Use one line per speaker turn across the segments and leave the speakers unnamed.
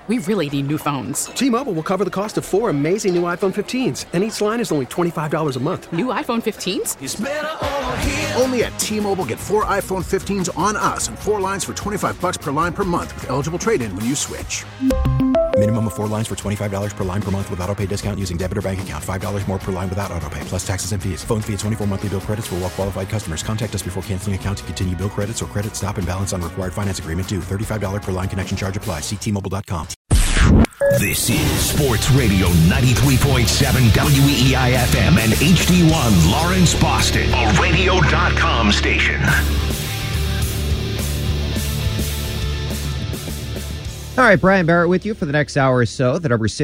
We really need new phones.
T-Mobile will cover the cost of 4 amazing new iPhone 15s, and each line is only $25 a month.
New iPhone 15s?
It's better over here.
Only at T-Mobile, get 4 iPhone 15s on us and 4 lines for $25 per line per month with eligible trade-in when you switch.
Minimum of 4 lines for $25 per line per month with autopay discount using debit or bank account. $5 more per line without autopay, plus taxes and fees. Phone fee at 24 monthly bill credits for well-qualified customers. Contact us before canceling account to continue bill credits or credit stop and balance on required finance agreement due. $35 per line connection charge applies. See T-Mobile.com.
This is Sports Radio 93.7 WEEI-FM and HD1 Lawrence, Boston, a radio.com station.
All right, Brian Barrett with you for the next hour or so. The number is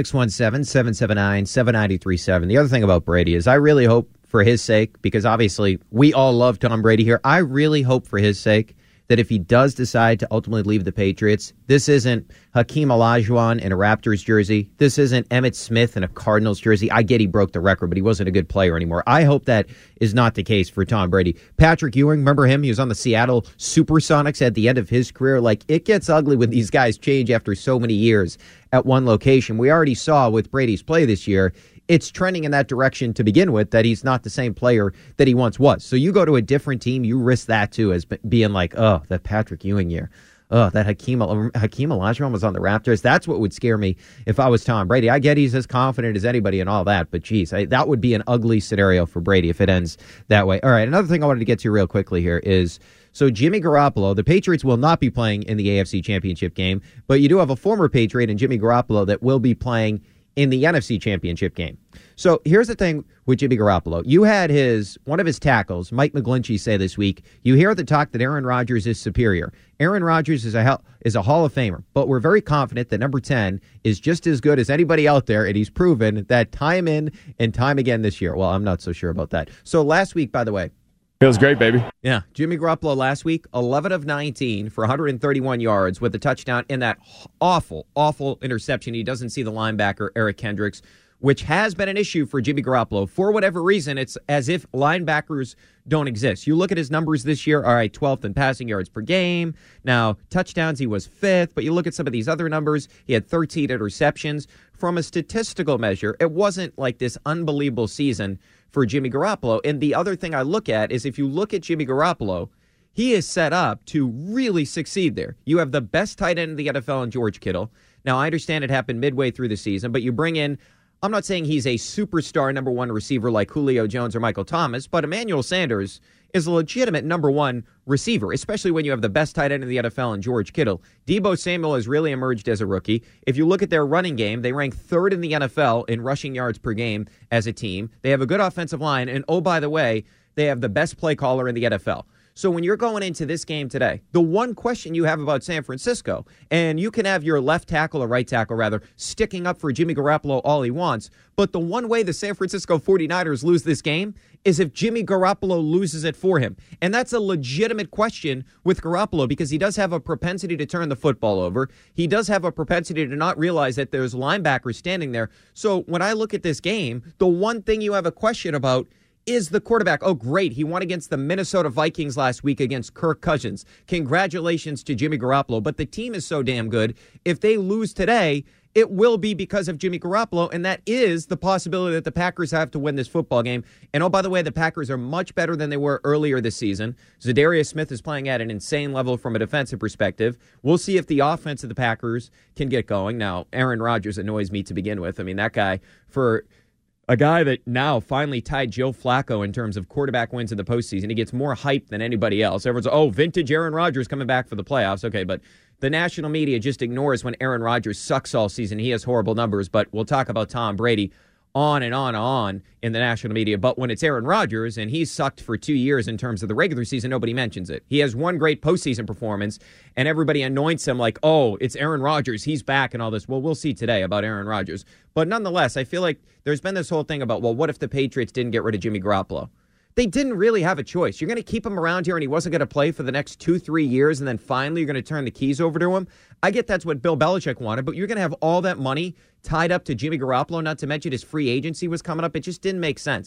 617-779-7937. The other thing about Brady is I really hope for his sake, because obviously we all love Tom Brady here. I really hope for his sake that if he does decide to ultimately leave the Patriots, this isn't Hakeem Olajuwon in a Raptors jersey. This isn't Emmitt Smith in a Cardinals jersey. I get he broke the record, but he wasn't a good player anymore. I hope that is not the case for Tom Brady. Patrick Ewing, remember him? He was on the Seattle Supersonics at the end of his career. Like, it gets ugly when these guys change after so many years at one location. We already saw with Brady's play this year, it's trending in that direction to begin with, that he's not the same player that he once was. So you go to a different team, you risk that too, as being like, oh, that Patrick Ewing year. Oh, that Hakeem Olajuwon was on the Raptors. That's what would scare me if I was Tom Brady. I get he's as confident as anybody and all that, but geez, that would be an ugly scenario for Brady if it ends that way. All right, another thing I wanted to get to real quickly here is, so Jimmy Garoppolo, the Patriots will not be playing in the AFC Championship game, but you do have a former Patriot in Jimmy Garoppolo that will be playing in the NFC Championship game. So here's the thing with Jimmy Garoppolo. You had one of his tackles, Mike McGlinchey, say this week, you hear the talk that Aaron Rodgers is superior. Aaron Rodgers is a Hall of Famer, but we're very confident that number 10 is just as good as anybody out there, and he's proven that time in and time again this year. Well, I'm not so sure about that. So last week, by the way,
feels great, baby.
Yeah. Jimmy Garoppolo last week, 11 of 19 for 131 yards with a touchdown in that awful, awful interception. He doesn't see the linebacker, Eric Kendricks, which has been an issue for Jimmy Garoppolo. For whatever reason, it's as if linebackers don't exist. You look at his numbers this year, all right, 12th in passing yards per game. Now, touchdowns, he was 5th, but you look at some of these other numbers, he had 13 interceptions. From a statistical measure, it wasn't like this unbelievable season for Jimmy Garoppolo. And the other thing I look at is if you look at Jimmy Garoppolo, he is set up to really succeed there. You have the best tight end in the NFL in George Kittle. Now, I understand it happened midway through the season, but you bring in, I'm not saying he's a superstar number one receiver like Julio Jones or Michael Thomas, but Emmanuel Sanders is a legitimate number one receiver, especially when you have the best tight end in the NFL in George Kittle. Deebo Samuel has really emerged as a rookie. If you look at their running game, they rank 3rd in the NFL in rushing yards per game as a team. They have a good offensive line, and oh, by the way, they have the best play caller in the NFL. So when you're going into this game today, the one question you have about San Francisco, and you can have your left tackle or right tackle, rather, sticking up for Jimmy Garoppolo all he wants, but the one way the San Francisco 49ers lose this game is if Jimmy Garoppolo loses it for him. And that's a legitimate question with Garoppolo because he does have a propensity to turn the football over. He does have a propensity to not realize that there's linebackers standing there. So when I look at this game, the one thing you have a question about is the quarterback. Oh, great. He won against the Minnesota Vikings last week against Kirk Cousins. Congratulations to Jimmy Garoppolo. But the team is so damn good. If they lose today, it will be because of Jimmy Garoppolo, and that is the possibility that the Packers have to win this football game. And, oh, by the way, the Packers are much better than they were earlier this season. Zadarius Smith is playing at an insane level from a defensive perspective. We'll see if the offense of the Packers can get going. Now, Aaron Rodgers annoys me to begin with. I mean, that guy, for a guy that now finally tied Joe Flacco in terms of quarterback wins in the postseason, he gets more hype than anybody else. Everyone's, oh, vintage Aaron Rodgers coming back for the playoffs. Okay, but the national media just ignores when Aaron Rodgers sucks all season. He has horrible numbers, but we'll talk about Tom Brady on and on and on in the national media. But when it's Aaron Rodgers and he's sucked for 2 years in terms of the regular season, nobody mentions it. He has one great postseason performance, and everybody anoints him like, oh, it's Aaron Rodgers. He's back and all this. Well, we'll see today about Aaron Rodgers. But nonetheless, I feel like there's been this whole thing about, well, what if the Patriots didn't get rid of Jimmy Garoppolo? They didn't really have a choice. You're going to keep him around here and he wasn't going to play for the next 2-3 years and then finally you're going to turn the keys over to him. I get that's what Bill Belichick wanted, but you're going to have all that money tied up to Jimmy Garoppolo, not to mention his free agency was coming up. It just didn't make sense.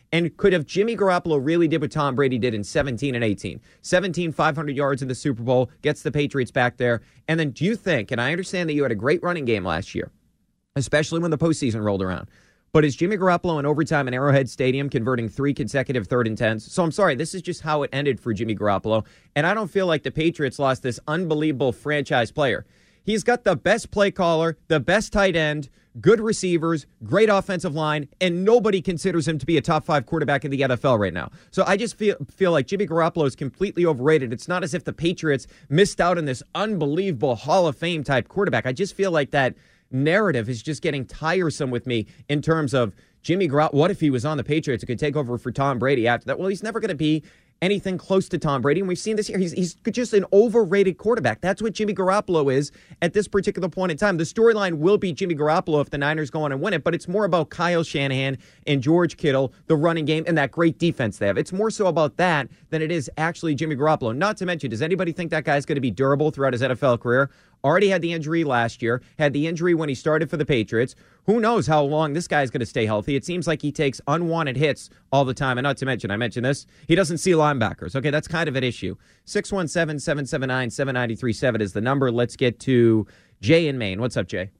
And could have Jimmy Garoppolo really did what Tom Brady did in 17 and 18? 17, 500 yards in the Super Bowl, gets the Patriots back there. And then do you think, and I understand that you had a great running game last year, especially when the postseason rolled around, but is Jimmy Garoppolo in overtime in Arrowhead Stadium converting 3 consecutive 3rd and 10s? So I'm sorry, this is just how it ended for Jimmy Garoppolo. And I don't feel like the Patriots lost this unbelievable franchise player. He's got the best play caller, the best tight end, good receivers, great offensive line, and nobody considers him to be a top 5 quarterback in the NFL right now. So I just feel like Jimmy Garoppolo is completely overrated. It's not as if the Patriots missed out on this unbelievable Hall of Fame type quarterback. I just feel like that narrative is just getting tiresome with me in terms of Jimmy Garoppolo. What if he was on the Patriots and could take over for Tom Brady after that? Well, he's never going to be anything close to Tom Brady, and we've seen this year. He's just an overrated quarterback. That's what Jimmy Garoppolo is at this particular point in time. The storyline will be Jimmy Garoppolo if the Niners go on and win it, but it's more about Kyle Shanahan and George Kittle, the running game, and that great defense they have. It's more so about that than it is actually Jimmy Garoppolo. Not to mention, does anybody think that guy's going to be durable throughout his NFL career? Already had the injury last year, had the injury when he started for the Patriots. Who knows how long this guy's going to stay healthy? It seems like he takes unwanted hits all the time. And not to mention, I mentioned this, he doesn't see linebackers. Okay, that's kind of an issue. 617-779-7937 is the number. Let's get to Jay in Maine. What's up, Jay?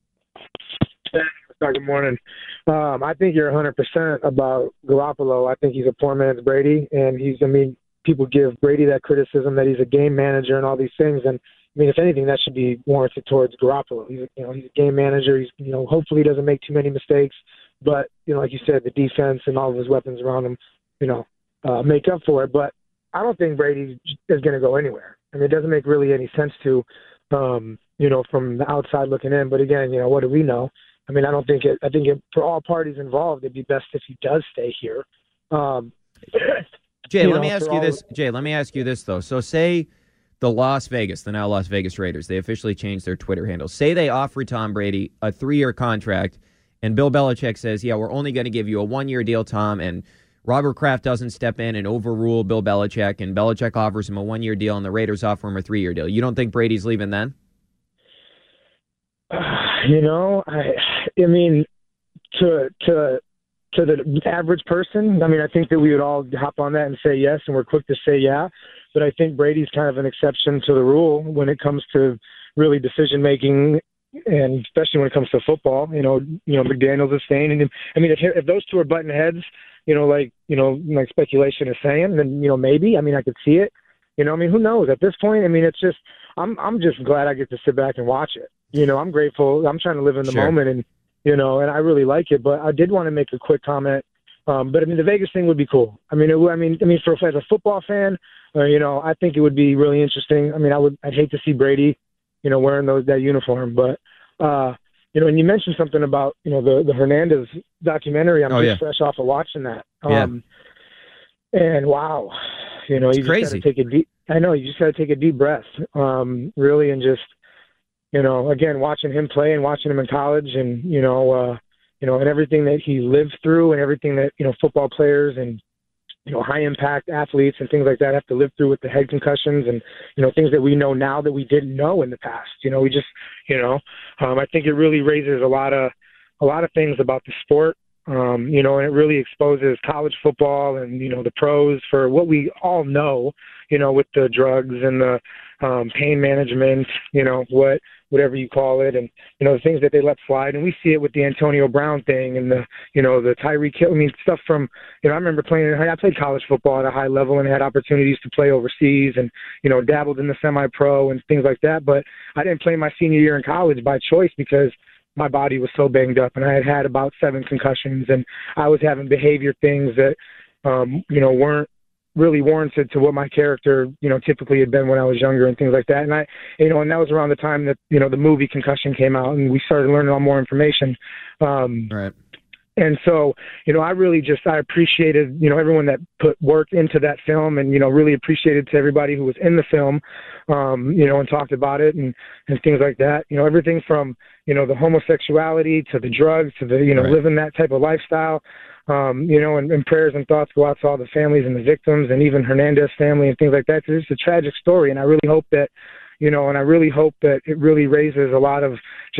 Good morning. I think you're 100% about Garoppolo. I think he's a poor man's Brady, and people give Brady that criticism that he's a game manager and all these things, and if anything, that should be warranted towards Garoppolo. He's a game manager. He's, hopefully he doesn't make too many mistakes. But, like you said, the defense and all of his weapons around him, make up for it. But I don't think Brady is going to go anywhere. It doesn't make really any sense to, from the outside looking in. But again, what do we know? I think for all parties involved, it'd be best if he does stay here.
Jay, let me ask you this, though. So say the now Las Vegas Raiders, they officially changed their Twitter handle. Say they offer Tom Brady a 3-year contract, and Bill Belichick says, yeah, we're only going to give you a 1-year deal, Tom, and Robert Kraft doesn't step in and overrule Bill Belichick, and Belichick offers him a 1-year deal, and the Raiders offer him a 3-year deal. You don't think Brady's leaving then?
To the average person, I think that we would all hop on that and say yes, and we're quick to say yeah. But I think Brady's kind of an exception to the rule when it comes to really decision making, and especially when it comes to football. McDaniels is staying, and if those two are butting heads, like speculation is saying, then maybe. I could see it. Who knows? At this point, it's just I'm just glad I get to sit back and watch it. I'm grateful. I'm trying to live in the moment, and and I really like it. But I did want to make a quick comment. But the Vegas thing would be cool. As a football fan, I think it would be really interesting. I'd hate to see Brady, wearing that uniform. But and you mentioned something about the Hernandez documentary. I'm just fresh off of watching that. And wow, you just got to take a deep. I know you just got to take a deep breath, really, and just again watching him play and watching him in college, and and everything that he lived through, and everything that football players and high impact athletes and things like that have to live through with the head concussions, and things that we know now that we didn't know in the past. We just I think it really raises a lot of things about the sport. And it really exposes college football and the pros for what we all know, with the drugs and the pain management, whatever you call it, and the things that they let slide. And we see it with the Antonio Brown thing and the the Tyreek Hill. Stuff from I remember I played college football at a high level and had opportunities to play overseas, and dabbled in the semi-pro and things like that. But I didn't play my senior year in college by choice because my body was so banged up, and I had about 7 concussions, and I was having behavior things that weren't really warranted to what my character, typically had been when I was younger and things like that. And and that was around the time that, the movie Concussion came out, and we started learning all more information.
Right.
And so, I really I appreciated, everyone that put work into that film, and, really appreciated to everybody who was in the film, and talked about it and things like that. Everything from, the homosexuality to the drugs to the,
right.
living that type of lifestyle, and prayers and thoughts go out to all the families and the victims, and even Hernandez family and things like that. It's a tragic story. And I really hope that, it really raises a lot of just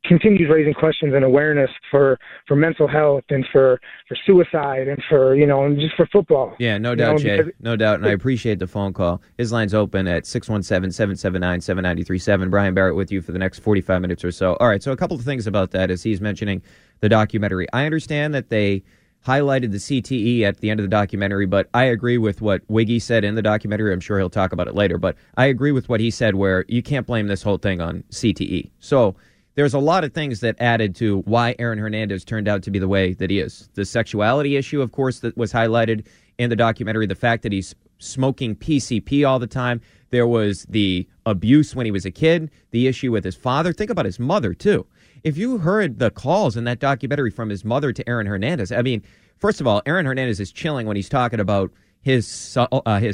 continues raising questions and awareness for mental health and for suicide and for, and just for football.
Yeah, no doubt, Jay. No doubt. And I appreciate the phone call. His line's open at 617-779-7937. Brian Barrett with you for the next 45 minutes or so. All right, so a couple of things about that as he's mentioning the documentary. I understand that they highlighted the CTE at the end of the documentary, but I agree with what Wiggy said in the documentary. I'm sure he'll talk about it later, but I agree with what he said where you can't blame this whole thing on CTE. So there's a lot of things that added to why Aaron Hernandez turned out to be the way that he is. The sexuality issue, of course, that was highlighted in the documentary, the fact that he's smoking PCP all the time. There was the abuse when he was a kid, the issue with his father. Think about his mother, too. If you heard the calls in that documentary from his mother to Aaron Hernandez, I mean, first of all, Aaron Hernandez is chilling when he's talking about his cell,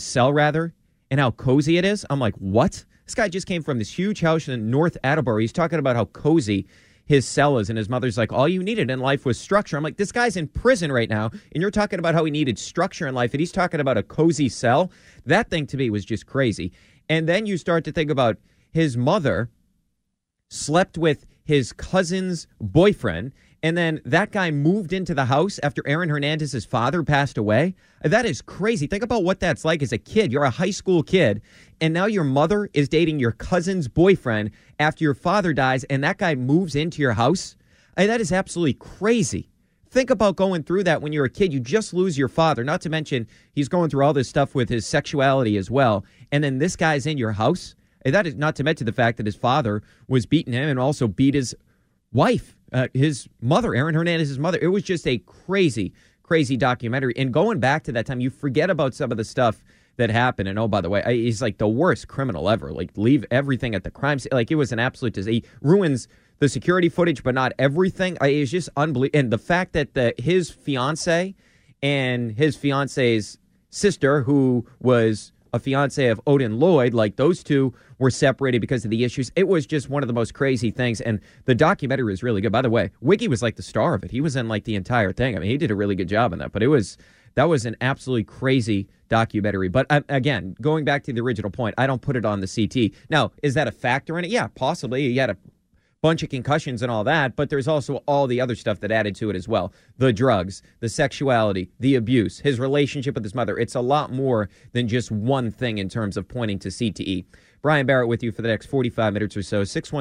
and how cozy it is. I'm like, what? This guy just came from this huge house in North Attleboro. He's talking about how cozy his cell is, and his mother's like, all you needed in life was structure. I'm like, this guy's in prison right now, and you're talking about how he needed structure in life, and he's talking about a cozy cell? That thing to me was just crazy. And then you start to think about his mother slept with his cousin's boyfriend, and then that guy moved into the house after Aaron Hernandez's father passed away. That is crazy. Think about what that's like as a kid. You're a high school kid, and now your mother is dating your cousin's boyfriend after your father dies, and that guy moves into your house. That is absolutely crazy. Think about going through that when you're a kid. You just lose your father, not to mention he's going through all this stuff with his sexuality as well, and then this guy's in your house. And that is not to mention the fact that his father was beating him and also beat his wife, his mother, Aaron Hernandez's mother. It was just a crazy, crazy documentary. And going back to that time, you forget about some of the stuff that happened. And, oh, by the way, he's like the worst criminal ever. Like, leave everything at the crime scene. Like, it was an absolute disaster. He ruins the security footage, but not everything. It's just unbelievable. And the fact that his fiance and his fiance's sister, who was a fiance of Odin Lloyd, like those two were separated because of the issues. It was just one of the most crazy things. And the documentary was really good. By the way, Wiggy was like the star of it. He was in like the entire thing. I mean, he did a really good job in that. But that was an absolutely crazy documentary. But again, going back to the original point, I don't put it on the CT. Now, is that a factor in it? Yeah, possibly. He had a bunch of concussions and all that, but there's also all the other stuff that added to it as well. The drugs, the sexuality, the abuse, his relationship with his mother. It's a lot more than just one thing in terms of pointing to CTE. Brian Barrett with you for the next 45 minutes or so.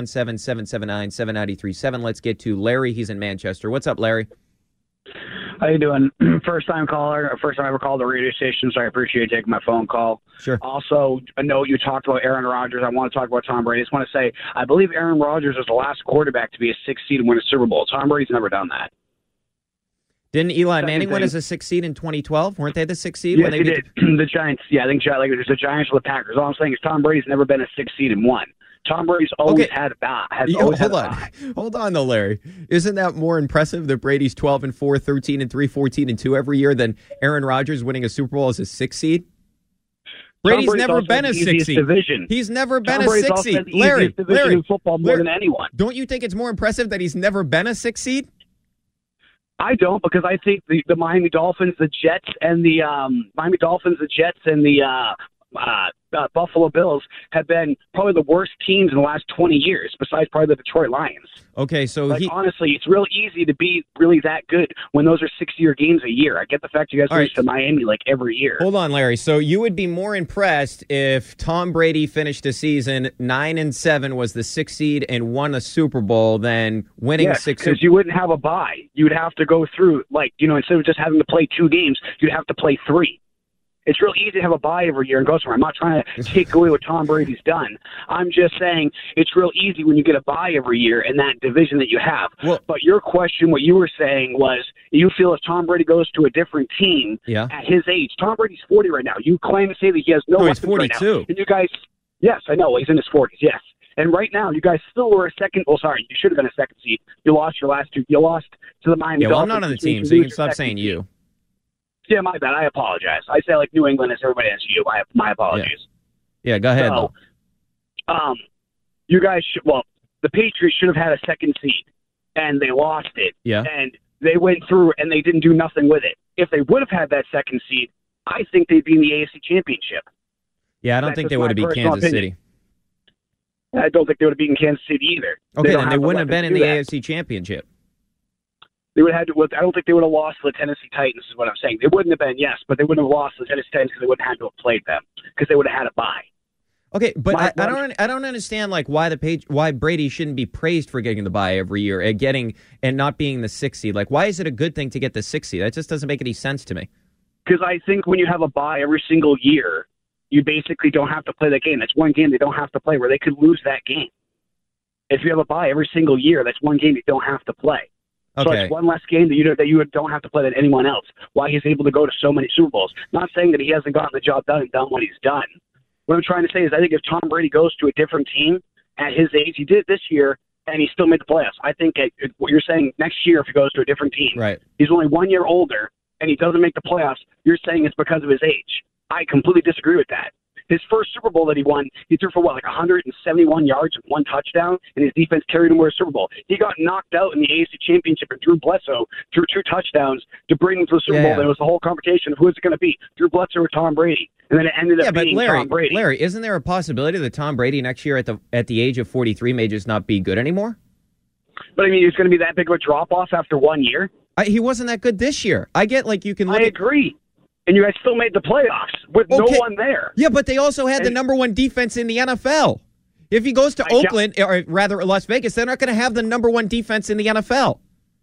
617-779-7937. Let's get to Larry. He's in Manchester. What's up, Larry?
How you doing? First time caller, first time I ever called the radio station, so I appreciate you taking my phone call.
Sure.
Also, I know you talked about Aaron Rodgers. I want to talk about Tom Brady. I just want to say, I believe Aaron Rodgers was the last quarterback to be a 6th seed and win a Super Bowl. Tom Brady's never done that.
Didn't Eli Manning win as a 6th seed in 2012? Weren't they the 6th seed?
Yes, they did. The Giants, I think it was the Giants or the Packers. All I'm saying is Tom Brady's never been a 6th seed and won. Tom Brady's always had a bye.
Hold on, though, Larry. Isn't that more impressive that Brady's 12-4, 13-3, 14-2 every year than Aaron Rodgers winning a Super Bowl as a 6th seed? Brady's never been a 6th seed.
Division.
He's never been a 6th seed. Larry,
in football more than anyone.
Don't you think it's more impressive that he's never been a 6th seed?
I don't, because I think the Miami Dolphins, the Jets, and the Buffalo Bills have been probably the worst teams in the last 20 years, besides probably the Detroit Lions.
Okay, so
honestly, it's real easy to be really that good when those are 6-year games a year. I get the fact you guys lose to Miami like every year.
Hold on, Larry. So you would be more impressed if Tom Brady finished the season 9-7, was the 6th seed, and won a Super Bowl than winning 6.
Because you wouldn't have a bye. You'd have to go through, instead of just having to play 2 games, you'd have to play 3. It's real easy to have a bye every year and go somewhere. I'm not trying to take away what Tom Brady's done. I'm just saying it's real easy when you get a bye every year in that division that you have.
Well,
but your question, what you were saying was, you feel if Tom Brady goes to a different team at his age, Tom Brady's 40 right now. You claim to say that he has no weapons right now. And you guys, yes, I know, he's in his 40s, yes. And right now, you guys still were a second. Well, sorry, you should have been a 2nd seed. You lost your last 2. You lost to the Miami Dolphins.
Well, I'm not on the team, so you can stop saying you.
Yeah, my bad. I apologize. I say like New England as everybody has you. My apologies.
Yeah, go ahead.
So, you guys the Patriots should have had a 2nd seed, and they lost it.
Yeah.
And they went through, and they didn't do nothing with it. If they would have had that 2nd seed, I think they'd be in the AFC Championship.
Yeah, I don't think they would have beat Kansas City.
I don't think they would have beaten Kansas City either.
Okay, then they wouldn't have been in the AFC Championship.
They would have had to. I don't think they would have lost to the Tennessee Titans. Is what I'm saying. They wouldn't have been, yes, but they wouldn't have lost to the Tennessee Titans because they wouldn't have had to have played them because they would have had a bye.
Okay, but I don't understand like why Brady shouldn't be praised for getting the bye every year and not being the 6th seed. Like, why is it a good thing to get the 6th seed? That just doesn't make any sense to me.
Because I think when you have a bye every single year, you basically don't have to play that game. That's one game they don't have to play where they could lose that game. If you have a bye every single year, that's one game you don't have to play.
Okay.
So it's one less game that you don't have to play than anyone else. Why he's able to go to so many Super Bowls. Not saying that he hasn't gotten the job done and done what he's done. What I'm trying to say is I think if Tom Brady goes to a different team at his age, he did it this year, and he still made the playoffs. I think what you're saying next year if he goes to a different team,
right.
He's only 1 year older, and he doesn't make the playoffs, you're saying it's because of his age. I completely disagree with that. His first Super Bowl that he won, he threw for 171 yards and 1 touchdown, and his defense carried him to a Super Bowl. He got knocked out in the AFC Championship, and Drew Bledsoe threw 2 touchdowns to bring him to the Super Bowl. And it was the whole conversation of who is it going to be, Drew Bledsoe or Tom Brady. And then it ended up being Tom Brady.
Larry, isn't there a possibility that Tom Brady next year at the age of 43 may just not be good anymore?
But I mean, it's going to be that big of a drop off after 1 year.
He wasn't that good this year. I get you can look.
I agree. And you guys still made the playoffs with no one there.
Yeah, but they also had the number 1 defense in the NFL. If he goes to Oakland, or rather Las Vegas, they're not going to have the number 1 defense in the NFL.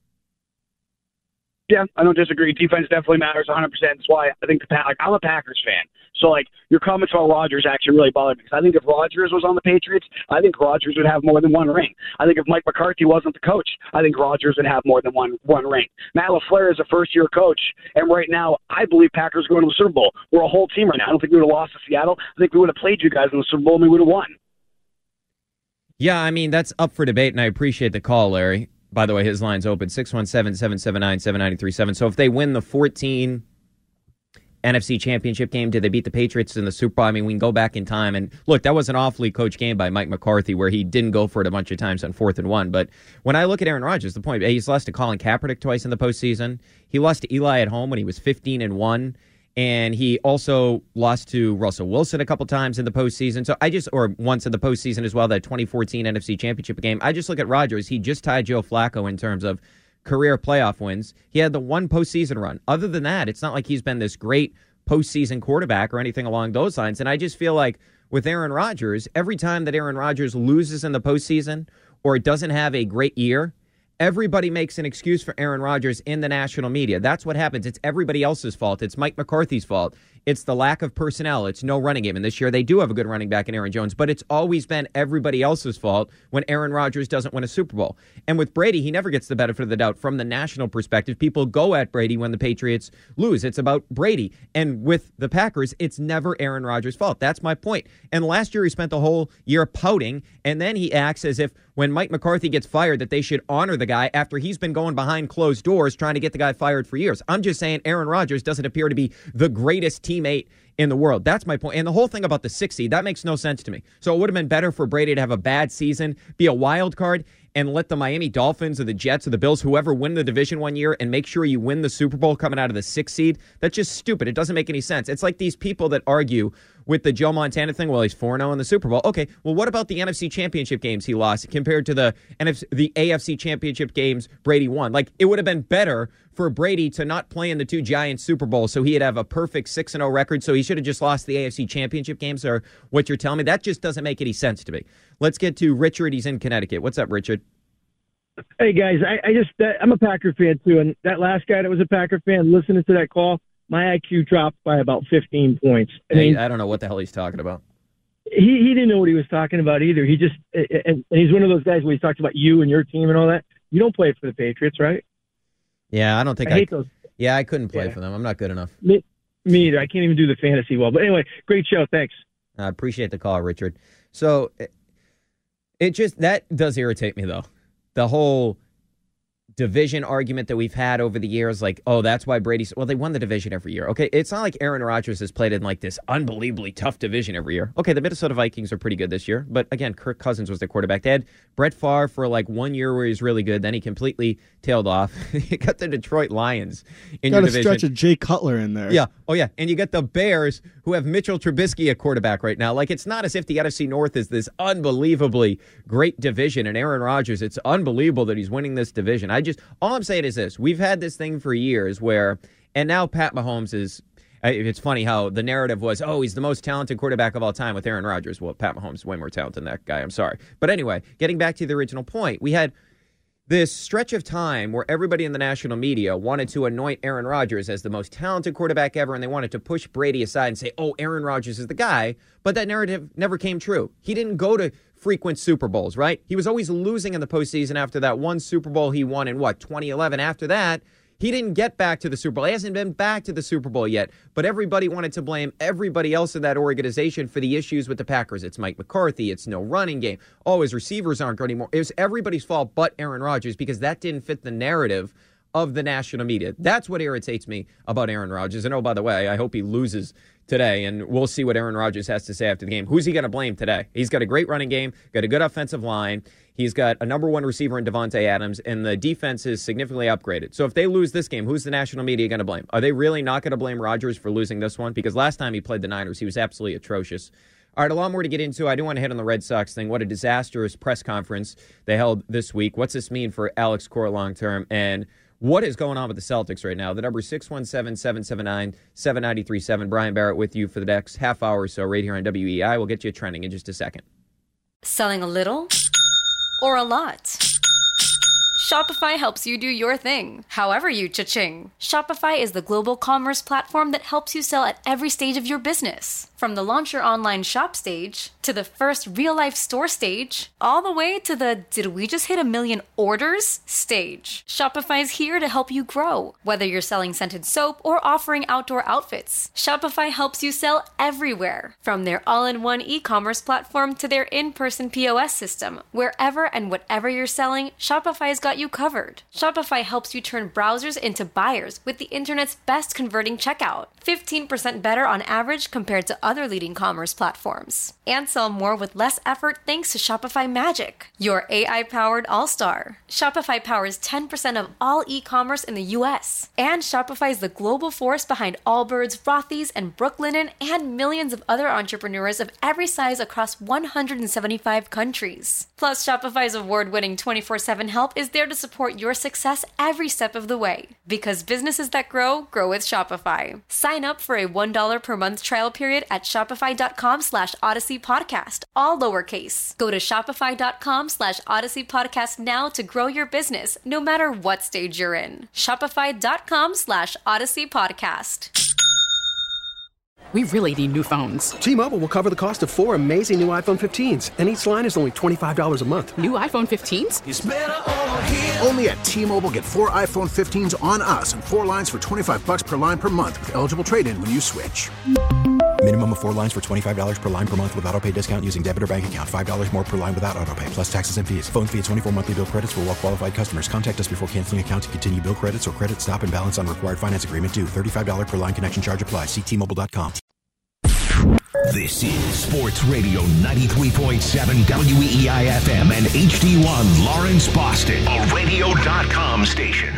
Yeah, I don't disagree. Defense definitely matters 100%. That's why I think I'm a Packers fan. So, your comments about Rodgers actually really bothered me because I think if Rodgers was on the Patriots, I think Rodgers would have more than 1 ring. I think if Mike McCarthy wasn't the coach, I think Rodgers would have more than one ring. Matt LaFleur is a first-year coach, and right now, I believe Packers are going to the Super Bowl. We're a whole team right now. I don't think we would have lost to Seattle. I think we would have played you guys in the Super Bowl and we would have won.
Yeah, I mean, that's up for debate, and I appreciate the call, Larry. By the way, his line's open, 617-779-7937. So if they win the 14 NFC Championship game, did they beat the Patriots in the Super Bowl? I mean, we can go back in time. And look, that was an awfully coached game by Mike McCarthy where he didn't go for it a bunch of times on 4th and 1. But when I look at Aaron Rodgers, the point, he's lost to Colin Kaepernick twice in the postseason. He lost to Eli at home when he was 15-1. And he also lost to Russell Wilson a couple times in the postseason. Or once in the postseason as well, that 2014 NFC Championship game. I just look at Rodgers. He just tied Joe Flacco in terms of career playoff wins. He had the 1 postseason run. Other than that, it's not like he's been this great postseason quarterback or anything along those lines. And I just feel like with Aaron Rodgers, every time that Aaron Rodgers loses in the postseason or doesn't have a great year, everybody makes an excuse for Aaron Rodgers in the national media. That's what happens. It's everybody else's fault. It's Mike McCarthy's fault. It's the lack of personnel. It's no running game. And this year they do have a good running back in Aaron Jones, but it's always been everybody else's fault when Aaron Rodgers doesn't win a Super Bowl. And with Brady, he never gets the benefit of the doubt from the national perspective. People go at Brady when the Patriots lose. It's about Brady. And with the Packers, it's never Aaron Rodgers' fault. That's my point. And last year he spent the whole year pouting, and then he acts as if when Mike McCarthy gets fired that they should honor the guy after he's been going behind closed doors trying to get the guy fired for years. I'm just saying Aaron Rodgers doesn't appear to be the greatest teammate in the world. That's my point. And the whole thing about the 6 seed, that makes no sense to me. So it would have been better for Brady to have a bad season, be a wild card, and let the Miami Dolphins or the Jets or the Bills, whoever win the division one year, and make sure you win the Super Bowl coming out of the 6th seed. That's just stupid. It doesn't make any sense. It's like these people that argue with the Joe Montana thing. Well, he's 4-0 in the Super Bowl. Okay, well, what about the NFC Championship games he lost compared to the AFC Championship games Brady won? Like, it would have been better for Brady to not play in the 2 Giants Super Bowls so he'd have a perfect 6-0 record, so he should have just lost the AFC Championship games, or what you're telling me? That just doesn't make any sense to me. Let's get to Richard. He's in Connecticut. What's up, Richard?
Hey, guys, I'm a Packer fan, too, and that last guy that was a Packer fan, listening to that call, my IQ dropped by about 15 points.
I don't know what the hell he's talking about.
He didn't know what he was talking about either. He just, and he's one of those guys where he talks about you and your team and all that. You don't play for the Patriots, right?
Yeah, I don't think
I hate those.
Yeah, I couldn't play for them. I'm not good enough.
Me either. I can't even do the fantasy well. But anyway, great show. Thanks.
I appreciate the call, Richard. So that does irritate me, though. The whole division argument that we've had over the years, like, oh, that's why Brady's, well, they won the division every year. Okay, it's not like Aaron Rodgers has played in like this unbelievably tough division every year. Okay, the Minnesota Vikings are pretty good this year, but again, Kirk Cousins was their quarterback. They had Brett Favre for like 1 year where he was really good, then he completely tailed off. You got the Detroit Lions in your division.
Got to stretch a Jay Cutler in there.
Yeah, oh yeah, and you got the Bears who have Mitchell Trubisky at quarterback right now. Like, it's not as if the NFC North is this unbelievably great division, and Aaron Rodgers, it's unbelievable that he's winning this division. All I'm saying is this. We've had this thing for years where, and now Pat Mahomes is, it's funny how the narrative was, oh, he's the most talented quarterback of all time with Aaron Rodgers. Well, Pat Mahomes is way more talented than that guy. I'm sorry. But anyway, getting back to the original point, we had this stretch of time where everybody in the national media wanted to anoint Aaron Rodgers as the most talented quarterback ever, and they wanted to push Brady aside and say, oh, Aaron Rodgers is the guy. But that narrative never came true. He didn't go to frequent Super Bowls, right? He was always losing in the postseason after that one Super Bowl he won in, 2011? After that, he didn't get back to the Super Bowl. He hasn't been back to the Super Bowl yet. But everybody wanted to blame everybody else in that organization for the issues with the Packers. It's Mike McCarthy. It's no running game. Oh, his receivers aren't good anymore. It was everybody's fault but Aaron Rodgers because that didn't fit the narrative of the national media. That's what irritates me about Aaron Rodgers. And oh, by the way, I hope he loses today, and we'll see what Aaron Rodgers has to say after the game. Who's he going to blame today? He's got a great running game, got a good offensive line. He's got a number one receiver in Devontae Adams, and the defense is significantly upgraded. So if they lose this game, who's the national media going to blame? Are they really not going to blame Rodgers for losing this one? Because last time he played the Niners, he was absolutely atrocious. All right, a lot more to get into. I do want to hit on the Red Sox thing. What a disastrous press conference they held this week. What's this mean for Alex Cora long-term? And what is going on with the Celtics right now? The number is 617-779-7937. Brian Barrett with you for the next half hour or so right here on WEI. We'll get you trending in just a second.
Selling a little or a lot? Shopify helps you do your thing, however you cha-ching. Shopify is the global commerce platform that helps you sell at every stage of your business. From the launch your online shop stage, to the first real-life store stage, all the way to the did we just hit 1 million orders stage. Shopify's here to help you grow. Whether you're selling scented soap or offering outdoor outfits, Shopify helps you sell everywhere. From their all-in-one e-commerce platform to their in-person POS system, wherever and whatever you're selling, Shopify's got you covered. Shopify helps you turn browsers into buyers with the internet's best converting checkout. 15% better on average compared to other leading commerce platforms. And sell more with less effort thanks to Shopify Magic, your AI-powered all-star. Shopify powers 10% of all e-commerce in the U.S. And Shopify is the global force behind Allbirds, Rothy's, and Brooklinen, and millions of other entrepreneurs of every size across 175 countries. Plus, Shopify's award-winning 24/7 help is there to support your success every step of the way. Because businesses that grow, grow with Shopify. Sign up for a $1 per month trial period at shopify.com/Odyssey Podcast, all lowercase. Go to shopify.com/Odyssey Podcast now to grow your business, no matter what stage you're in. Shopify.com/Odyssey Podcast.
We really need new phones.
T-Mobile will cover the cost of 4 amazing new iPhone 15s, and each line is only $25 a month.
New iPhone 15s?
It's better over here. Only at T-Mobile, get 4 iPhone 15s on us and 4 lines for $25 per line per month with eligible trade-in when you switch.
Minimum of 4 lines for $25 per line per month with autopay discount using debit or bank account. $5 more per line without autopay, plus taxes and fees. Phone fee at 24 monthly bill credits for well-qualified customers. Contact us before canceling account to continue bill credits or credit stop and balance on required finance agreement due. $35 per line connection charge applies. See T-Mobile.com.
This is Sports Radio 93.7 WEEI-FM and HD1 Lawrence, Boston, a radio.com station.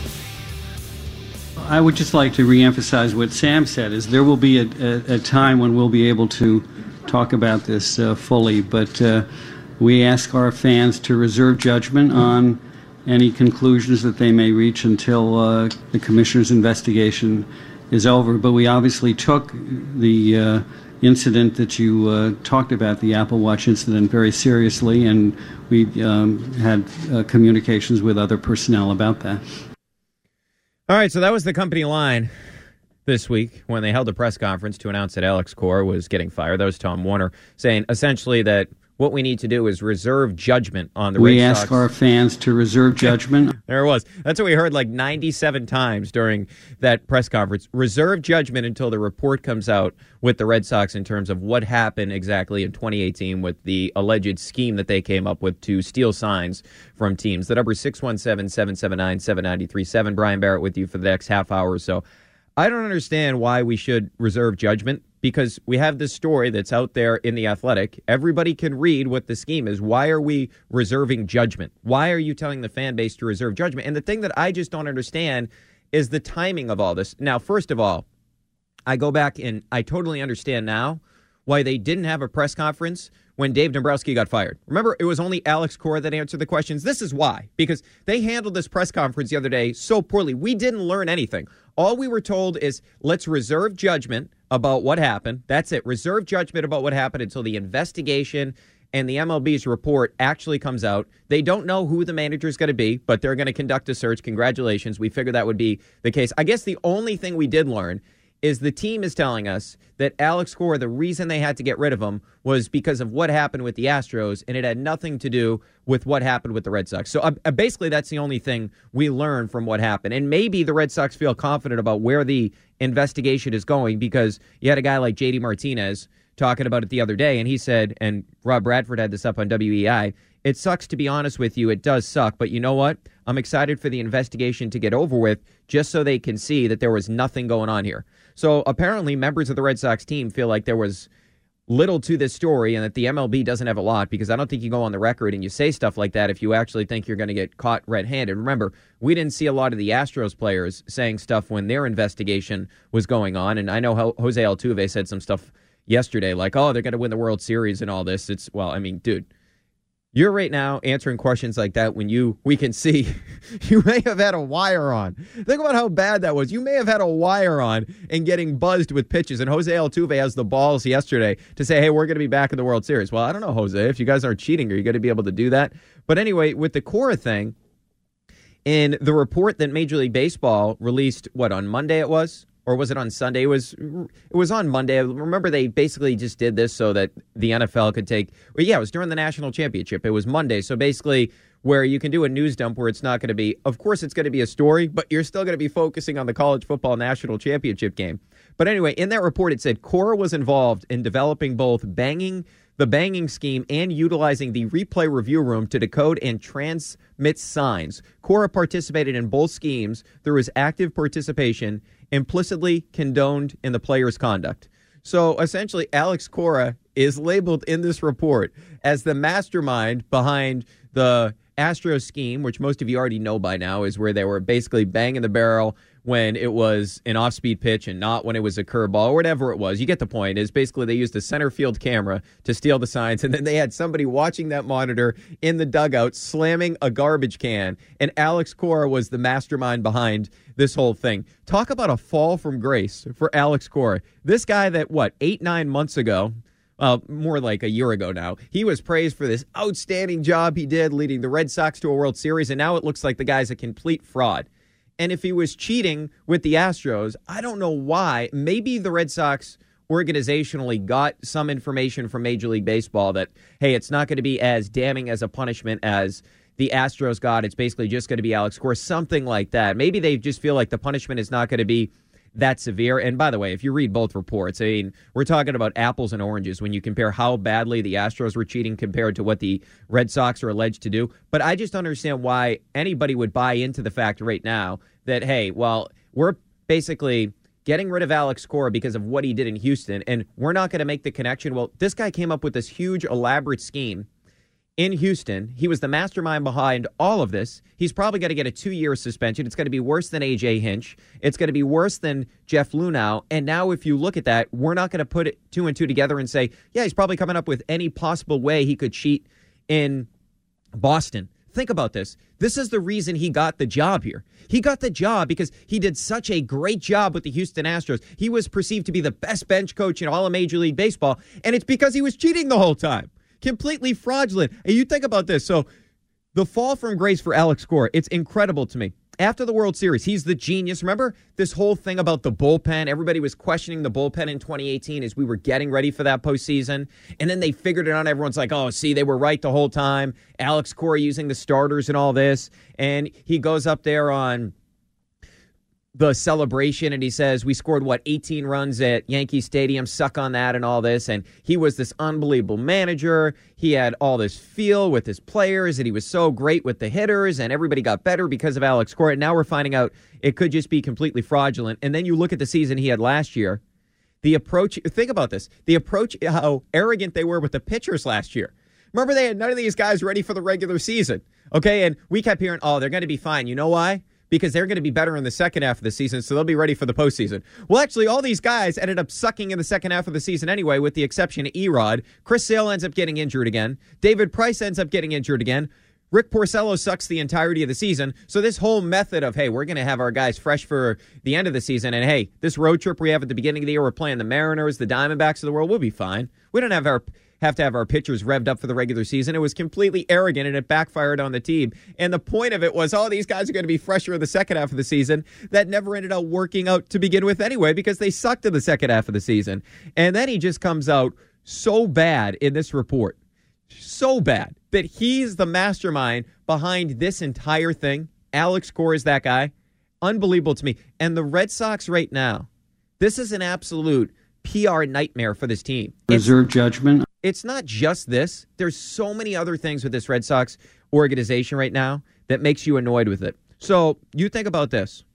I would just like to reemphasize what Sam said, is there will be a time when we'll be able to talk about this fully, but we ask our fans to reserve judgment on any conclusions that they may reach until the commissioner's investigation is over. But we obviously took the incident that you talked about, the Apple Watch incident, very seriously, and we had communications with other personnel about that.
All right, so that was the company line this week when they held a press conference to announce that Alex Cora was getting fired. That was Tom Warner saying essentially that what we need to do is reserve judgment on the Red Sox.
We ask our fans to reserve judgment.
There it was. That's what we heard like 97 times during that press conference. Reserve judgment until the report comes out with the Red Sox in terms of what happened exactly in 2018 with the alleged scheme that they came up with to steal signs from teams. The number is 617-779-7937. Brian Barrett with you for the next half hour or so. I don't understand why we should reserve judgment, because we have this story that's out there in The Athletic. Everybody can read what the scheme is. Why are we reserving judgment? Why are you telling the fan base to reserve judgment? And the thing that I just don't understand is the timing of all this. Now, first of all, I go back and I totally understand now why they didn't have a press conference when Dave Dombrowski got fired. Remember, it was only Alex Cora that answered the questions. This is why, because they handled this press conference the other day so poorly. We didn't learn anything. All we were told is, let's reserve judgment about what happened. That's it. Reserve judgment about what happened until the investigation and the MLB's report actually comes out. They don't know who the manager is going to be, but they're going to conduct a search. Congratulations. We figured that would be the case. I guess the only thing we did learn is the team is telling us that Alex Cora, the reason they had to get rid of him was because of what happened with the Astros, and it had nothing to do with what happened with the Red Sox. So basically that's the only thing we learned from what happened. And maybe the Red Sox feel confident about where the investigation is going, because you had a guy like JD Martinez talking about it the other day, and he said, and Rob Bradford had this up on WEI, it sucks, to be honest with you. It does suck. But you know what? I'm excited for the investigation to get over with, just so they can see that there was nothing going on here. So apparently members of the Red Sox team feel like there was little to this story and that the MLB doesn't have a lot, because I don't think you go on the record and you say stuff like that if you actually think you're going to get caught red-handed. Remember, we didn't see a lot of the Astros players saying stuff when their investigation was going on. And I know Jose Altuve said some stuff yesterday like, oh, they're going to win the World Series and all this. It's, well, I mean, dude, you're right now answering questions like that when we can see you may have had a wire on. Think about how bad that was. You may have had a wire on and getting buzzed with pitches. And Jose Altuve has the balls yesterday to say, hey, we're going to be back in the World Series. Well, I don't know, Jose. If you guys aren't cheating, are you going to be able to do that? But anyway, with the Cora thing, in the report that Major League Baseball released, on Monday it was? Or was it on Sunday? It was on Monday. Remember, they basically just did this so that the NFL could take... Well, yeah, it was during the national championship. It was Monday. So basically, where you can do a news dump where it's not going to be... Of course, it's going to be a story, but you're still going to be focusing on the college football national championship game. But anyway, in that report, it said Cora was involved in developing both the banging scheme and utilizing the replay review room to decode and transmit signs. Cora participated in both schemes through his active participation, implicitly condoned in the player's conduct. So essentially, Alex Cora is labeled in this report as the mastermind behind the Astros scheme, which most of you already know by now is where they were basically banging the barrel when it was an off-speed pitch and not when it was a curveball or whatever it was. You get the point. Is basically they used a center field camera to steal the signs, and then they had somebody watching that monitor in the dugout slamming a garbage can, and Alex Cora was the mastermind behind this whole thing. Talk about a fall from grace for Alex Cora. This guy that, 8-9 months ago, more like a year ago now, he was praised for this outstanding job he did leading the Red Sox to a World Series, and now it looks like the guy's a complete fraud. And if he was cheating with the Astros, I don't know why. Maybe the Red Sox organizationally got some information from Major League Baseball that, hey, it's not going to be as damning as a punishment as the Astros got. It's basically just going to be Alex Cora, something like that. Maybe they just feel like the punishment is not going to be that severe. And by the way, if you read both reports, I mean, we're talking about apples and oranges when you compare how badly the Astros were cheating compared to what the Red Sox are alleged to do. But I just understand why anybody would buy into the fact right now that, hey, well, we're basically getting rid of Alex Cora because of what he did in Houston, and we're not going to make the connection. Well, this guy came up with this huge, elaborate scheme in Houston. He was the mastermind behind all of this. He's probably going to get a 2-year suspension. It's going to be worse than A.J. Hinch. It's going to be worse than Jeff Luhnow. And now if you look at that, we're not going to put 2 and 2 together and say, yeah, he's probably coming up with any possible way he could cheat in Boston. Think about this. This is the reason he got the job here. He got the job because he did such a great job with the Houston Astros. He was perceived to be the best bench coach in all of Major League Baseball, and it's because he was cheating the whole time. Completely fraudulent. And you think about this. So the fall from grace for Alex Cora, it's incredible to me. After the World Series, he's the genius. Remember this whole thing about the bullpen? Everybody was questioning the bullpen in 2018 as we were getting ready for that postseason. And then they figured it out. Everyone's like, oh, see, they were right the whole time. Alex Cora using the starters and all this. And he goes up there on the celebration and he says, we scored, 18 runs at Yankee Stadium, suck on that and all this. And he was this unbelievable manager. He had all this feel with his players and he was so great with the hitters and everybody got better because of Alex Cora. And now we're finding out it could just be completely fraudulent. And then you look at the season he had last year. The approach, think about this, the approach, how arrogant they were with the pitchers last year. Remember, they had none of these guys ready for the regular season. Okay, and we kept hearing, oh, they're going to be fine. You know why? Because they're going to be better in the second half of the season, so they'll be ready for the postseason. Well, actually, all these guys ended up sucking in the second half of the season anyway, with the exception of Erod. Chris Sale ends up getting injured again. David Price ends up getting injured again. Rick Porcello sucks the entirety of the season. So this whole method of, hey, we're going to have our guys fresh for the end of the season, and hey, this road trip we have at the beginning of the year, we're playing the Mariners, the Diamondbacks of the world, we'll be fine. We don't have to have our pitchers revved up for the regular season. It was completely arrogant, and it backfired on the team. And the point of it was, these guys are going to be fresher in the second half of the season. That never ended up working out to begin with anyway, because they sucked in the second half of the season. And then he just comes out so bad in this report, so bad, that he's the mastermind behind this entire thing. Alex Cora is that guy. Unbelievable to me. And the Red Sox right now, this is an absolute PR nightmare for this team.
Reserve judgment.
It's not just this. There's so many other things with this Red Sox organization right now that makes you annoyed with it. So you think about this.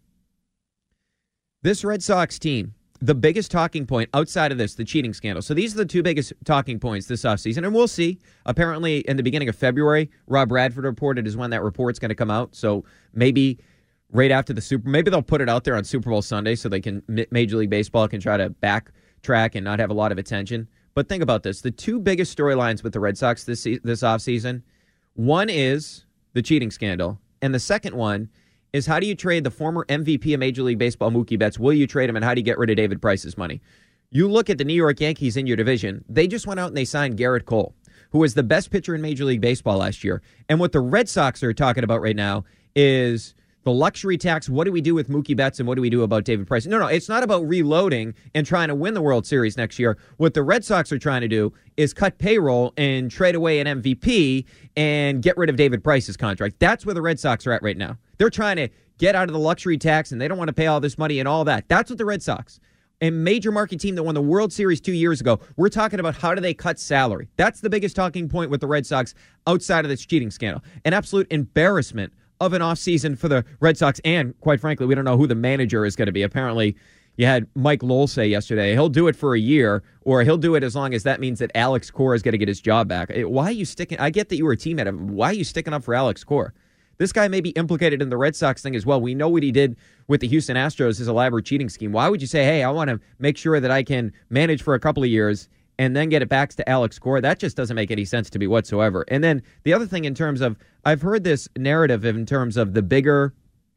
This Red Sox team, the biggest talking point outside of this, the cheating scandal. So these are the two biggest talking points this offseason, and we'll see. Apparently, in the beginning of February, Rob Bradford reported is when that report's going to come out. So maybe right after the maybe they'll put it out there on Super Bowl Sunday so they can, Major League Baseball can try to backtrack and not have a lot of attention. But think about this. The two biggest storylines with the Red Sox this offseason, one is the cheating scandal, and the second one is how do you trade the former MVP of Major League Baseball, Mookie Betts? Will you trade him, and how do you get rid of David Price's money? You look at the New York Yankees in your division. They just went out and they signed Garrett Cole, who was the best pitcher in Major League Baseball last year. And what the Red Sox are talking about right now is the luxury tax. What do we do with Mookie Betts, and what do we do about David Price? No, it's not about reloading and trying to win the World Series next year. What the Red Sox are trying to do is cut payroll and trade away an MVP and get rid of David Price's contract. That's where the Red Sox are at right now. They're trying to get out of the luxury tax, and they don't want to pay all this money and all that. That's what the Red Sox, a major market team that won the World Series 2 years ago, we're talking about how do they cut salary. That's the biggest talking point with the Red Sox outside of this cheating scandal. An absolute embarrassment of an offseason for the Red Sox, and quite frankly, we don't know who the manager is going to be. Apparently, you had Mike Lowell say yesterday he'll do it for a year, or he'll do it as long as that means that Alex Cora is going to get his job back. Why are you sticking? I get that you were a teammate of him. Why are you sticking up for Alex Cora? This guy may be implicated in the Red Sox thing as well. We know what he did with the Houston Astros, his elaborate cheating scheme. Why would you say, hey, I want to make sure that I can manage for a couple of years and then get it back to Alex Cora? That just doesn't make any sense to me whatsoever. And then the other thing in terms of, I've heard this narrative in terms of the bigger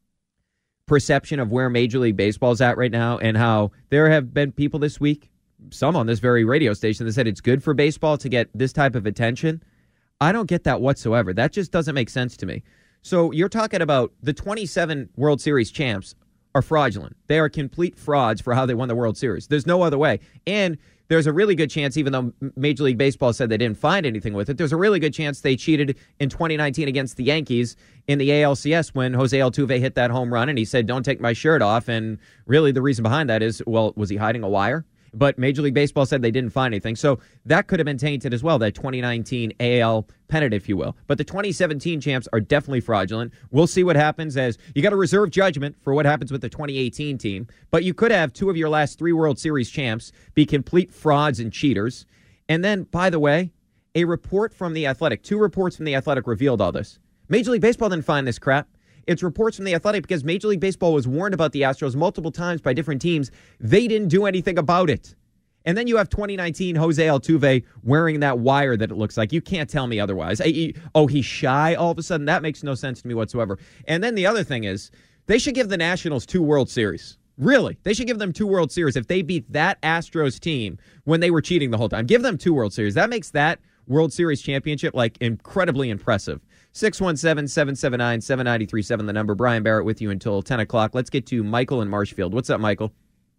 perception of where Major League Baseball is at right now, and how there have been people this week, some on this very radio station, that said it's good for baseball to get this type of attention. I don't get that whatsoever. That just doesn't make sense to me. So you're talking about the 27 World Series champs are fraudulent. They are complete frauds for how they won the World Series. There's no other way. And there's a really good chance, even though Major League Baseball said they didn't find anything with it, there's a really good chance they cheated in 2019 against the Yankees in the ALCS when Jose Altuve hit that home run and he said, don't take my shirt off. And really the reason behind that is, well, was he hiding a wire? But Major League Baseball said they didn't find anything. So that could have been tainted as well, that 2019 AL pennant, if you will. But the 2017 champs are definitely fraudulent. We'll see what happens, as you got to reserve judgment for what happens with the 2018 team. But you could have two of your last three World Series champs be complete frauds and cheaters. And then, by the way, a report from The Athletic, two reports from The Athletic revealed all this. Major League Baseball didn't find this crap. It's reports from The Athletic because Major League Baseball was warned about the Astros multiple times by different teams. They didn't do anything about it. And then you have 2019 Jose Altuve wearing that wire that it looks like. You can't tell me otherwise. He's shy all of a sudden? That makes no sense to me whatsoever. And then the other thing is, they should give the Nationals 2 World Series. Really. They should give them 2 World Series if they beat that Astros team when they were cheating the whole time. Give them 2 World Series. That makes that World Series championship incredibly impressive. 617-779-7937, the number. Brian Barrett with you until 10 o'clock. Let's get to Michael in Marshfield. What's up, Michael?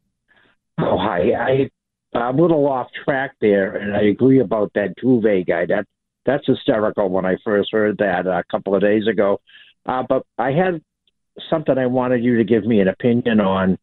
Oh, hi. I'm a little off track there, and I agree about that Tuve guy. That's hysterical when I first heard that a couple of days ago. But I had something I wanted you to give me an opinion on.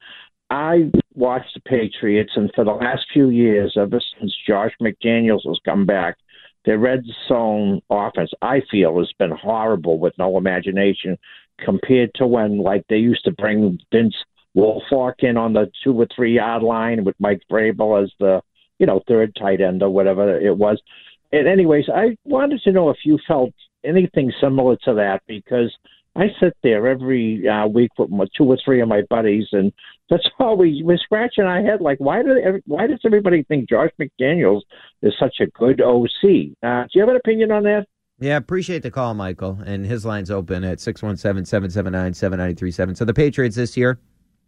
I watched the Patriots, and for the last few years, ever since Josh McDaniels has come back, the red zone offense, I feel, has been horrible with no imagination compared to when, like, they used to bring Vince Wilfork in on the 2 or 3 yard line with Mike Vrabel as the, third tight end or whatever it was. And anyways, I wanted to know if you felt anything similar to that, because I sit there every week with 2 or 3 of my buddies, and that's all we're scratching our head. Like, why does everybody think Josh McDaniels is such a good OC? Do you have an opinion on that?
Yeah, appreciate the call, Michael. And his line's open at 617-779-7937. So the Patriots this year,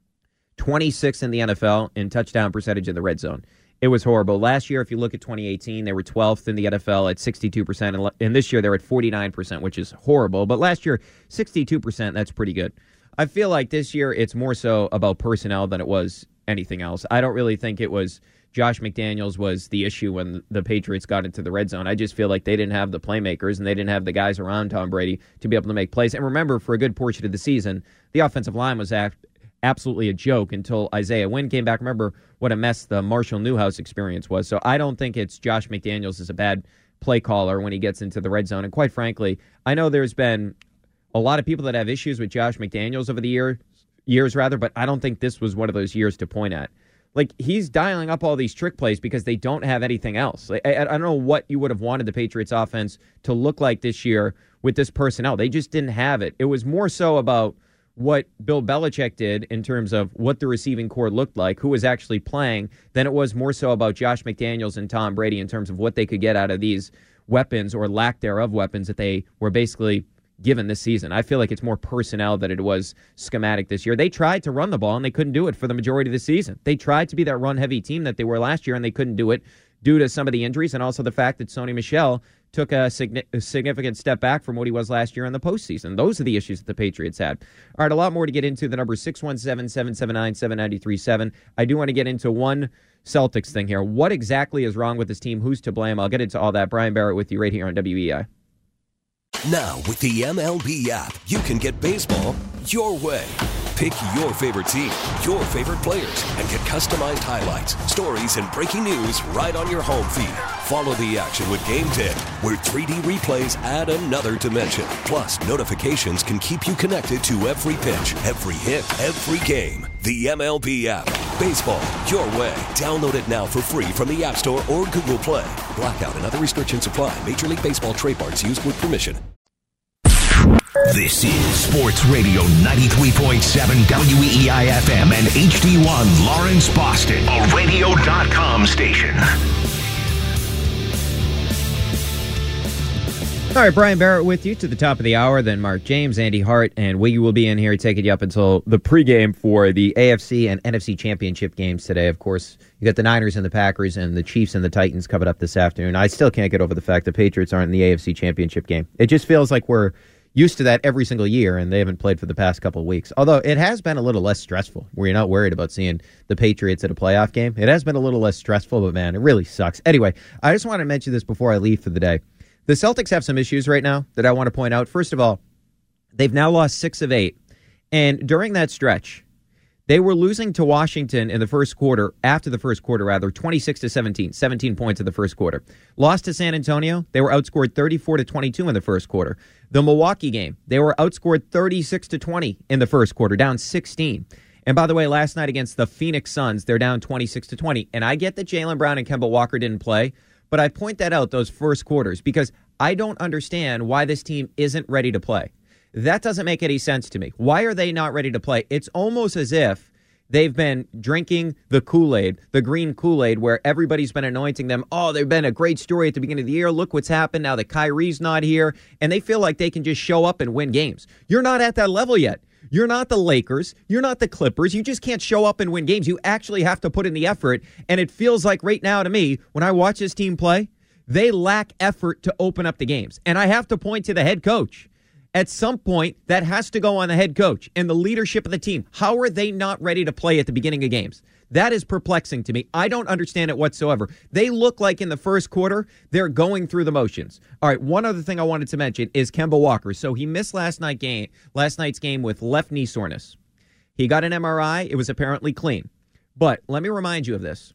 26th in the NFL in touchdown percentage in the red zone. It was horrible. Last year, if you look at 2018, they were 12th in the NFL at 62%. And this year, they're at 49%, which is horrible. But last year, 62%, that's pretty good. I feel like this year, it's more so about personnel than it was anything else. I don't really think it was Josh McDaniels was the issue when the Patriots got into the red zone. I just feel like they didn't have the playmakers and they didn't have the guys around Tom Brady to be able to make plays. And remember, for a good portion of the season, the offensive line was absolutely a joke until Isaiah Wynn came back. Remember what a mess the Marshall Newhouse experience was. So I don't think it's Josh McDaniels is a bad play caller when he gets into the red zone. And quite frankly, I know there's been a lot of people that have issues with Josh McDaniels over the years, but I don't think this was one of those years to point at. Like, he's dialing up all these trick plays because they don't have anything else. Like, I don't know what you would have wanted the Patriots offense to look like this year with this personnel. They just didn't have it. It was more so about what Bill Belichick did in terms of what the receiving corps looked like, who was actually playing, than it was more so about Josh McDaniels and Tom Brady in terms of what they could get out of these weapons or lack thereof weapons that they were basically given this season. I feel like it's more personnel than it was schematic this year. They tried to run the ball, and they couldn't do it for the majority of the season. They tried to be that run-heavy team that they were last year, and they couldn't do it due to some of the injuries and also the fact that Sony Michel took a significant step back from what he was last year in the postseason. Those are the issues that the Patriots had. All right, a lot more to get into. The number 617-779-7937. I do want to get into one Celtics thing here. What exactly is wrong with this team? Who's to blame? I'll get into all that. Brian Barrett with you right here on WEI.
Now, with the MLB app, you can get baseball your way. Pick your favorite team, your favorite players, and get customized highlights, stories, and breaking news right on your home feed. Follow the action with Game Tip, where 3D replays add another dimension. Plus, notifications can keep you connected to every pitch, every hit, every game. The MLB app. Baseball your way. Download it now for free from the App Store or Google Play. Blackout and other restrictions apply. Major League Baseball trademarks used with permission. This is Sports Radio 93.7 WEEI-FM and HD1 Lawrence, Boston, a radio.com station.
All right, Brian Barrett with you to the top of the hour, then Mark James, Andy Hart, and Wiggy will be in here taking you up until the pregame for the AFC and NFC championship games today. Of course, you got the Niners and the Packers and the Chiefs and the Titans coming up this afternoon. I still can't get over the fact the Patriots aren't in the AFC championship game. It just feels like we're used to that every single year, and they haven't played for the past couple of weeks. Although it has been a little less stressful, where you're not worried about seeing the Patriots at a playoff game. It has been a little less stressful, but man, it really sucks. Anyway, I just want to mention this before I leave for the day. The Celtics have some issues right now that I want to point out. First of all, they've now lost 6 of 8, and during that stretch, they were losing to Washington in the first quarter, 26-17, 17 points in the first quarter. Lost to San Antonio, they were outscored 34-22 in the first quarter. The Milwaukee game, they were outscored 36-20 in the first quarter, down 16. And by the way, last night against the Phoenix Suns, they're down 26-20. And I get that Jaylen Brown and Kemba Walker didn't play, but I point that out, those first quarters, because I don't understand why this team isn't ready to play. That doesn't make any sense to me. Why are they not ready to play? It's almost as if they've been drinking the Kool-Aid, the green Kool-Aid, where everybody's been anointing them. Oh, they've been a great story at the beginning of the year. Look what's happened now that Kyrie's not here. And they feel like they can just show up and win games. You're not at that level yet. You're not the Lakers. You're not the Clippers. You just can't show up and win games. You actually have to put in the effort. And it feels like right now to me, when I watch this team play, they lack effort to open up the games. And I have to point to the head coach. At some point, that has to go on the head coach and the leadership of the team. How are they not ready to play at the beginning of games? That is perplexing to me. I don't understand it whatsoever. They look like in the first quarter, they're going through the motions. All right, one other thing I wanted to mention is Kemba Walker. So he missed last night's game with left knee soreness. He got an MRI. It was apparently clean. But let me remind you of this.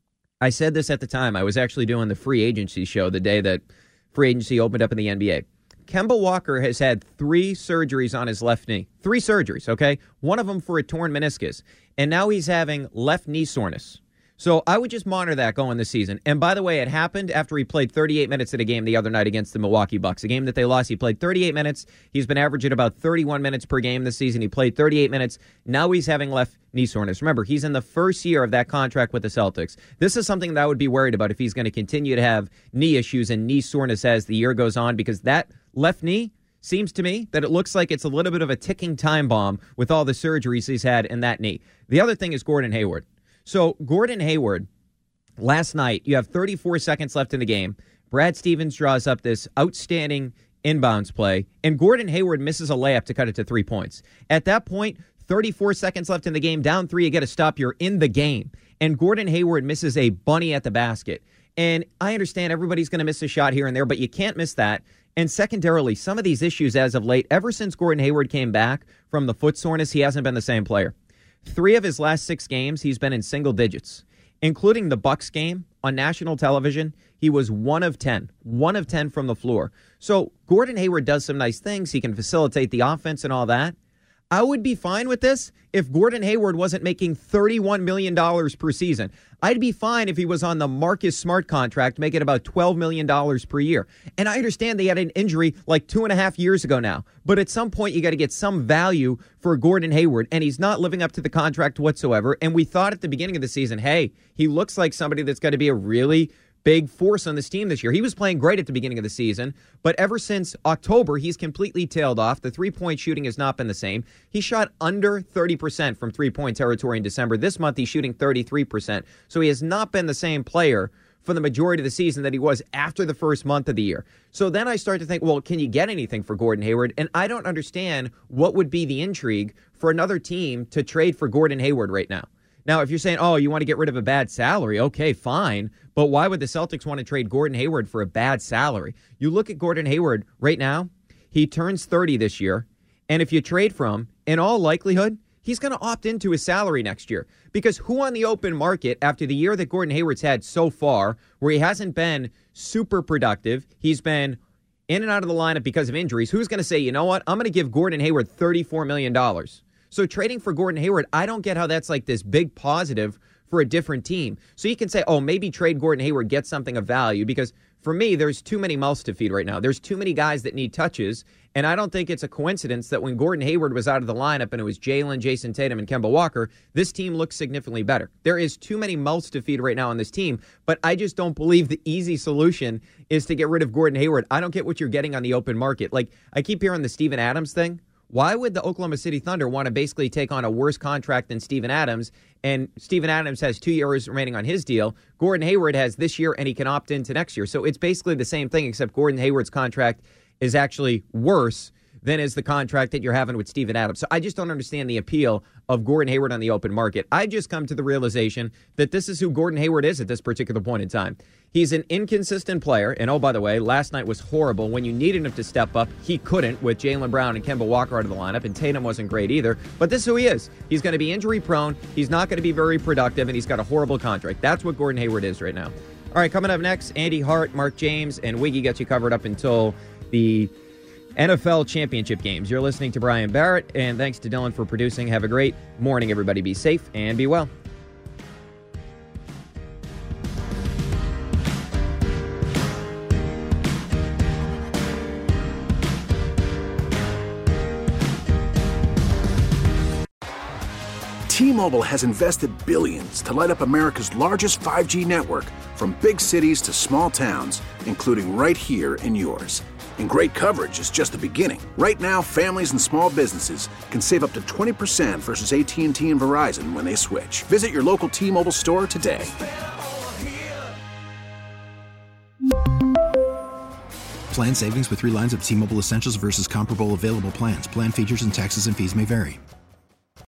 I said this at the time. I was actually doing the free agency show the day that free agency opened up in the NBA. Kemba Walker has had 3 surgeries on his left knee. 3 surgeries, okay? One of them for a torn meniscus. And now he's having left knee soreness. So I would just monitor that going this season. And by the way, it happened after he played 38 minutes in a game the other night against the Milwaukee Bucks. A game that they lost, he played 38 minutes. He's been averaging about 31 minutes per game this season. He played 38 minutes. Now he's having left knee soreness. Remember, he's in the first year of that contract with the Celtics. This is something that I would be worried about if he's going to continue to have knee issues and knee soreness as the year goes on, because that left knee seems to me that it looks like it's a little bit of a ticking time bomb with all the surgeries he's had in that knee. The other thing is Gordon Hayward. So Gordon Hayward, last night, you have 34 seconds left in the game. Brad Stevens draws up this outstanding inbounds play, and Gordon Hayward misses a layup to cut it to 3 points. At that point, 34 seconds left in the game, down 3, you get a stop, you're in the game. And Gordon Hayward misses a bunny at the basket. And I understand everybody's going to miss a shot here and there, but you can't miss that. And secondarily, some of these issues as of late, ever since Gordon Hayward came back from the foot soreness, he hasn't been the same player. 3 of his last 6 games, he's been in single digits, including the Bucks game on national television. He was 1 of 10 from the floor. So Gordon Hayward does some nice things. He can facilitate the offense and all that. I would be fine with this if Gordon Hayward wasn't making $31 million per season. I'd be fine if he was on the Marcus Smart contract, making about $12 million per year. And I understand they had an injury like 2.5 years ago now. But at some point, you got to get some value for Gordon Hayward. And he's not living up to the contract whatsoever. And we thought at the beginning of the season, hey, he looks like somebody that's going to be a really big force on this team this year. He was playing great at the beginning of the season, but ever since October, he's completely tailed off. The three-point shooting has not been the same. He shot under 30% from three-point territory in December. This month, he's shooting 33%. So he has not been the same player for the majority of the season that he was after the first month of the year. So then I start to think, well, can you get anything for Gordon Hayward? And I don't understand what would be the intrigue for another team to trade for Gordon Hayward right now. Now, if you're saying, oh, you want to get rid of a bad salary, okay, fine. But why would the Celtics want to trade Gordon Hayward for a bad salary? You look at Gordon Hayward right now, he turns 30 this year. And if you trade for him, in all likelihood, he's going to opt into his salary next year. Because who on the open market, after the year that Gordon Hayward's had so far, where he hasn't been super productive, he's been in and out of the lineup because of injuries, who's going to say, you know what, I'm going to give Gordon Hayward $34 million. So trading for Gordon Hayward, I don't get how that's like this big positive for a different team. So you can say, oh, maybe trade Gordon Hayward, get something of value, because for me, there's too many mouths to feed right now. There's too many guys that need touches, and I don't think it's a coincidence that when Gordon Hayward was out of the lineup and it was Jalen, Jason Tatum, and Kemba Walker, this team looks significantly better. There is too many mouths to feed right now on this team, but I just don't believe the easy solution is to get rid of Gordon Hayward. I don't get what you're getting on the open market. Like, I keep hearing the Steven Adams thing. Why would the Oklahoma City Thunder want to basically take on a worse contract than Steven Adams? And Steven Adams has 2 years remaining on his deal. Gordon Hayward has this year, and he can opt into next year. So it's basically the same thing, except Gordon Hayward's contract is actually worse than is the contract that you're having with Steven Adams. So I just don't understand the appeal of Gordon Hayward on the open market. I just come to the realization that this is who Gordon Hayward is at this particular point in time. He's an inconsistent player. And oh, by the way, last night was horrible. When you needed him to step up, he couldn't with Jaylen Brown and Kemba Walker out of the lineup. And Tatum wasn't great either. But this is who he is. He's going to be injury prone. He's not going to be very productive. And he's got a horrible contract. That's what Gordon Hayward is right now. All right, coming up next, Andy Hart, Mark James, and Wiggy got you covered up until the NFL championship games. You're listening to Brian Barrett, and thanks to Dylan for producing. Have a great morning, everybody. Be safe and be well.
T-Mobile has invested billions to light up America's largest 5G network, from big cities to small towns, including right here in yours. And great coverage is just the beginning. Right now, families and small businesses can save up to 20% versus AT&T and Verizon when they switch. Visit your local T-Mobile store today.
Plan savings with 3 lines of T-Mobile Essentials versus comparable available plans. Plan features and taxes and fees may vary.